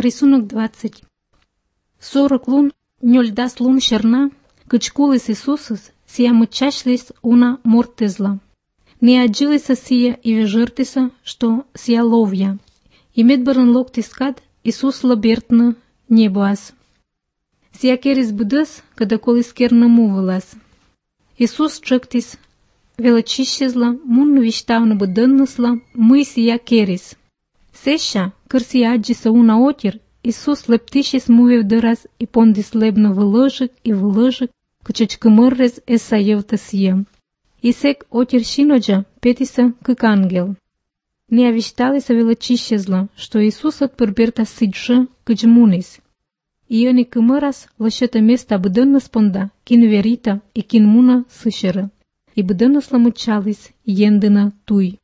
Рисунок 20. 40 лун нёльдас лун шерна, кычкулыс Иисусус, сия мычачлис уна мортезла. Не аджилиса сия и вежертиса, что сия ловья. И медбаран локтискад Иисус лабертна небоас. Сия керис будас, когда колис керна мувалас. Иисус чъктис, велачищезла, мун виштавна бъдъннасла, мъй сия керис. Сеша, кърси аджиса уна отир, Иисус лептишис мувев дъраз и пондис лебна вълъжък, качечка мъррез есаевта сия. И сек отир шиноджа, петиса как ангел. Не авиштали са велачищезла, що Иисусът пърберта сиджа, кач мунис. И они къмърас лъшата места бъдънна спонда, кин верита и кин муна същера. И бъдънна сламучалис, ендена туй.